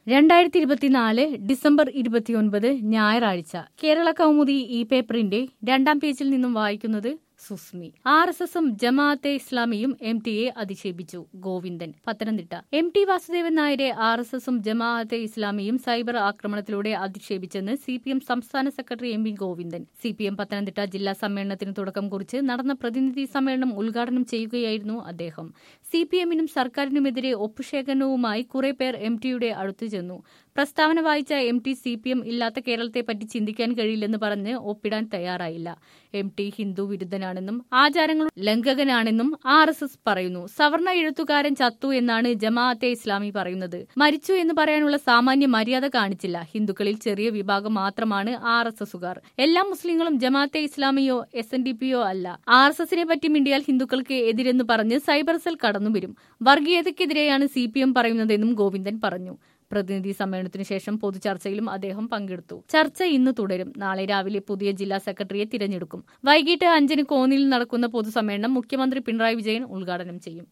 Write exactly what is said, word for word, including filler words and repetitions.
രണ്ടായിരത്തി ഇരുപത്തിനാല് ഡിസംബർ ഇരുപത്തിയൊൻപത് ഞായറാഴ്ച കേരള കൗമുദി ഈ പേപ്പറിന്റെ രണ്ടാം പേജിൽ നിന്നും വായിക്കുന്നത് സുസ്മി. ആർ എസ് എസും ജമാഅത്തെ ഇസ്ലാമിയും എം ടിയെ അധിക്ഷേപിച്ചു. ഗോവിന്ദൻ, പത്തനംതിട്ട. എം ടി വാസുദേവൻ നായരെ ആർ എസ് എസും ജമാഅത്തെ ഇസ്ലാമിയും സൈബർ ആക്രമണത്തിലൂടെ അധിക്ഷേപിച്ചെന്ന് സി പി എം സംസ്ഥാന secretary M V Govindan. C P M Pathanamthitta ജില്ലാ സമ്മേളനത്തിന് തുടക്കം കുറിച്ച് നടന്ന പ്രതിനിധി സമ്മേളനം ഉദ്ഘാടനം ചെയ്യുകയായിരുന്നു അദ്ദേഹം. സി പി എമ്മിനും സർക്കാരിനുമെതിരെ ഒപ്പുശേഖരണവുമായി കുറെ പേർ എം ടിയുടെ അടുത്തു ചെന്നു. പ്രസ്താവന വായിച്ച M T C P M ഇല്ലാത്ത കേരളത്തെപ്പറ്റി ചിന്തിക്കാൻ കഴിയില്ലെന്ന് പറഞ്ഞ് ഒപ്പിടാൻ തയ്യാറായില്ല. എം ടി ഹിന്ദു വിരുദ്ധനാണെന്നും ആചാരങ്ങൾ ലംഘകനാണെന്നും ആർ എസ് എസ് പറയുന്നു. സവർണ എഴുത്തുകാരൻ ചത്തു എന്നാണ് ജമാഅത്തെ ഇസ്ലാമി പറയുന്നത്. മരിച്ചു എന്ന് പറയാനുള്ള സാമാന്യ മര്യാദ കാണിച്ചില്ല. ഹിന്ദുക്കളിൽ ചെറിയ വിഭാഗം മാത്രമാണ് ആർ എസ് എസുകാർ. എല്ലാ മുസ്ലിങ്ങളും ജമാഅത്തെ ഇസ്ലാമിയോ എസ് എൻ ഡി പിയോ അല്ല. ആർ എസ് എസിനെ പറ്റി മിണ്ടിയാൽ ഹിന്ദുക്കൾക്ക് എതിരെന്ന് പറഞ്ഞ് സൈബർ സെൽ കടന്നുവരും. വർഗീയതയ്ക്കെതിരെയാണ് സി പി എം പറയുന്നതെന്നും ഗോവിന്ദൻ പറഞ്ഞു. പ്രതിനിധി സമ്മേളനത്തിനു ശേഷം പൊതുചർച്ചയിലും അദ്ദേഹം പങ്കെടുത്തു. ചർച്ച ഇന്ന് തുടരും. നാളെ രാവിലെ പുതിയ ജില്ലാ സെക്രട്ടറിയെ തിരഞ്ഞെടുക്കും. വൈകിട്ട് അഞ്ചിന് കോന്നിയിൽ നടക്കുന്ന പൊതുസമ്മേളനം മുഖ്യമന്ത്രി പിണറായി വിജയൻ ഉദ്ഘാടനം ചെയ്യും.